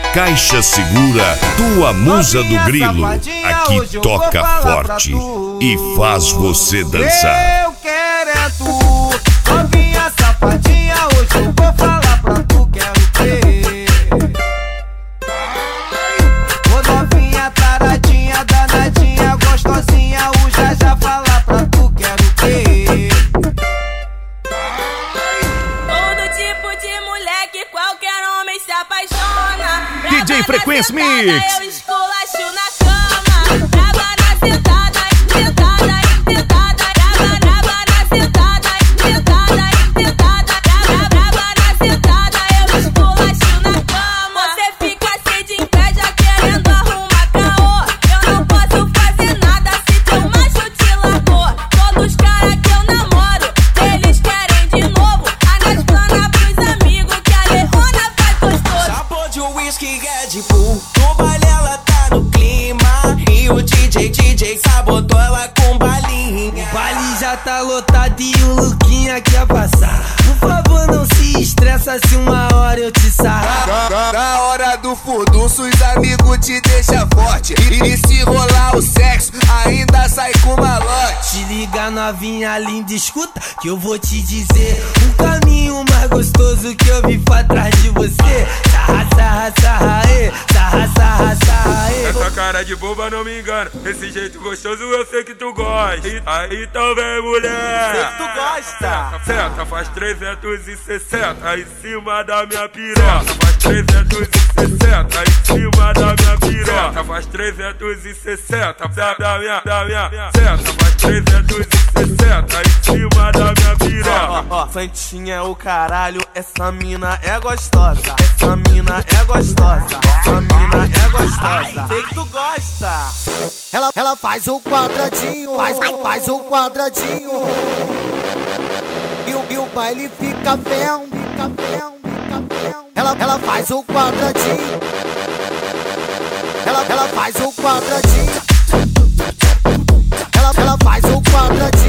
Caixa Segura, tua musa do grilo. Aqui toca forte e faz você dançar. Eu quero é tu, novinha safadinha. Hoje eu vou falar pra tu, quero ver. Ô novinha taradinha, danadinha, gostosinha. O já falar pra tu, quero ver. Todo tipo de mulher que qualquer homem se apaixona. DJ Frequência Mix. Eu esculacho na cama. Brava na sentada, sentada, sentada. Brava na sentada, sentada, sentada. Brava na sentada, eu esculacho na cama. Você fica assim de inveja querendo arrumar caô. Eu não posso fazer nada se teu macho te largou. Todos os caras que eu namoro, eles querem de novo. Anaspana pros amigos que a Leona faz gostoso. Chapou de whisky Red Bull, no baile ela tá no clima. E o DJ sabotou ela com balinha. O baile já tá lotado e o Luquinha quer passar. Por favor não se estressa se uma hora eu te sarrar. Na hora do furdunço os amigos te deixam forte. E se rolar o sexo, ainda sai com malote. Te liga novinha linda, escuta que eu vou te dizer um caminho mais gostoso que eu vi pra trás de você. Sarra, sarra, sarra, sarra, sarra, sarra. Essa cara de boba não me engana. Esse jeito gostoso eu sei que tu gosta. Aí então vem mulher. Sei que tu gosta. Senta, faz 360 em cima da minha piroca. Faz 360 em cima da minha piroca. Faz 360 da minha. Senta, faz 360 em cima da minha piroca. Ó, Santinha é o caralho, essa mina é gostosa. Essa mina é gostosa. Essa mina é gostosa. Sei que tu gosta. Ela faz o quadradinho, faz o quadradinho. E o baile fica ferro, fica ferro, fica ferro. Ela faz o quadradinho. Ela faz o quadradinho. Ela faz o quadradinho.